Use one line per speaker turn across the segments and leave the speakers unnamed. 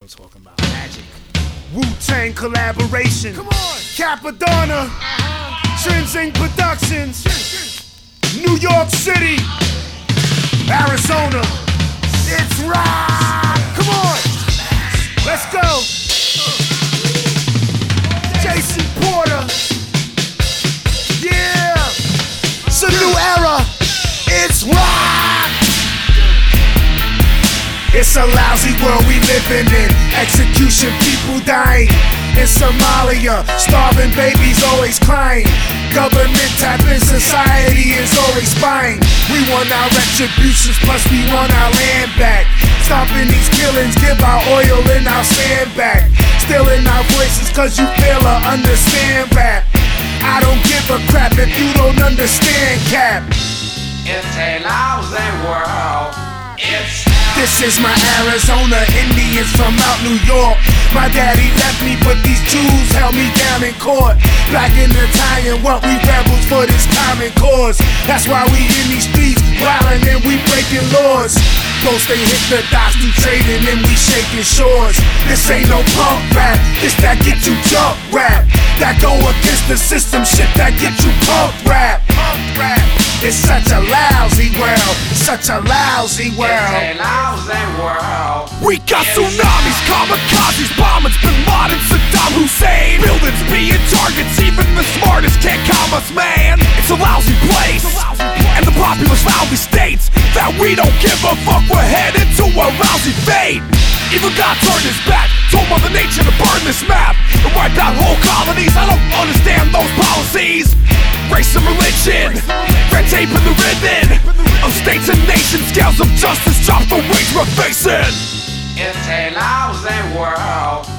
I'm talking about magic. Wu-Tang collaboration. Come on. Capadonna. Trenzing Productions. New York City. Arizona. It's rock. Come on. Let's go. JC Porter. Yeah. It's a new era. It's rock. It's a lousy world we living in. Execution, people dying. In Somalia, starving babies always crying. Government tapping, society is always spying. We want our retributions, plus we want our land back. Stopping these killings, give our oil and our sand back. Stealing our voices cause you fail to understand rap. I don't give a crap if you don't understand, Cap.
It's a lousy world.
This is my Arizona Indians from out New York. My daddy left me, but these Jews held me down in court. Back in the time, what we rebels for this common cause. That's why we in these streets, wildin' and we breaking laws. Ghosts they hit the docks, we trading and we shaking shores. This ain't no punk rap, this that get you jump rap. That go against the system, shit that get you pump rap. It's such a lousy world, such a lousy world.
It's a lousy world.
We got tsunamis, kamikazes, bombings, Bin Laden, Saddam Hussein. Buildings being targets, even the smartest can't calm us, man. It's a lousy place, and the populace loudly states that we don't give a fuck, we're headed to a lousy fate. Even God turned his back, told Mother Nature to burn this map and wipe out whole colonies. I don't understand those policies. Race and religion, red tape and the ribbon of states and nations, scales of justice drop the wage we're facing.
It's a lousy world.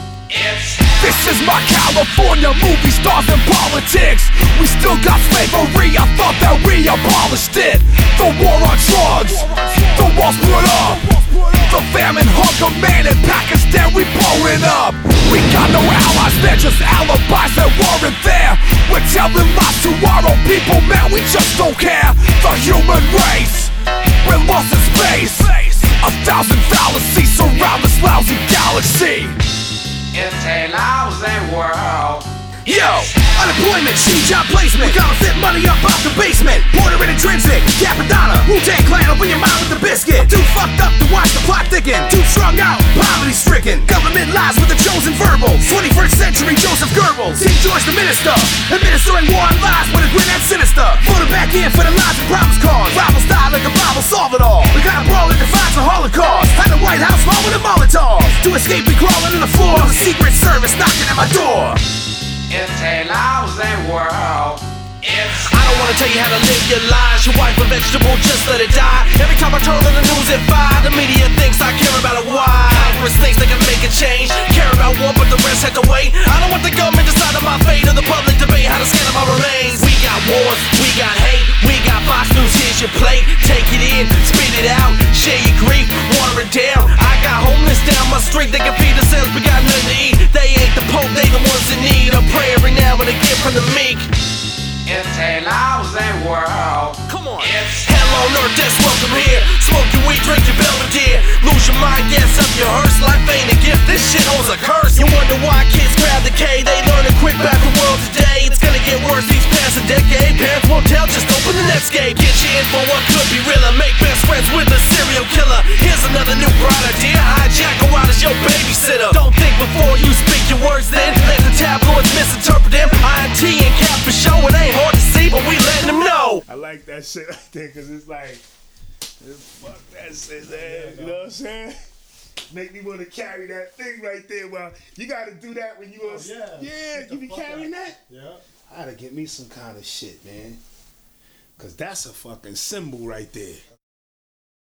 This is my California, movie stars and politics. We still got slavery, I thought that we abolished it. The war on drugs, the walls put up. The famine, hunger, man, in Pakistan, we blowing up. We got no allies, they're just alibis that weren't there. We're telling lies to our own people, man, we just don't care. The human race, we're lost in space. 1,000 fallacies surround this lousy galaxy.
It's a lousy world.
Yo, unemployment, cheap job placement. We gonna fit money up out the basement. Porter and Intrinsic, Capadonna, Wu-Tang Clan over your mind with the biscuit. Too fucked up to watch the plot thicken. Too strung out, poverty stricken. Government lies with a chosen verbal. 21st century Joseph Goebbels. St. George the Minister, administering war on lies with a grin that's sinister. Voted back in for the lies and promise cause. Rival style like a Bible, solve it all. We got a brawl that defines the Holocaust. At the White House, rolling the Molotovs. To escape, we crawling on the floor. The Secret Service knocking at my door.
It's a lousy world.
I don't wanna tell you how to live your lives. Your wife a vegetable, just let it die. Every time I turn on the news at 5, the media thinks I care about it. Why? Congress thinks they can make a change. Care about one, but the rest have to wait. I don't want the government deciding my fate, or the public debate how to scan my remains. We got wars, we got hate, we got Fox News, here's your plate. Take it in, spit it out, share your grief, water it down. I got homeless down my street, they can feed themselves, but got nothing to eat. They ain't the Pope, they the ones in need. I pray every now and again from the meek.
It's a lousy world.
Come on. Hell on earth, that's welcome here. Smoke your weed, drink your Belvedere. Lose your mind, gas up your hearse. Life ain't a gift, this shit holds a curse. You wonder why kids grab the K. They learn to quit back the world today. It's gonna get worse these past a decade. Parents won't tell, just open the Netscape. Get you in for what could be realer. Make best friends with a serial killer. Here's another new bright idea. Hijack go out as your babysitter. Don't think before you speak your words then. Let the tabloids misinterpret them. INT and Cap for show, it ain't hard to see, but we letting them know.
I like that shit right there because it's like, fuck that shit, man. You know what I'm saying? Make me want to carry that thing right there. Well, you got to do that when you was, yeah, you be carrying that?
Yeah.
I got to get me some kind of shit, man. Because that's a fucking symbol right there.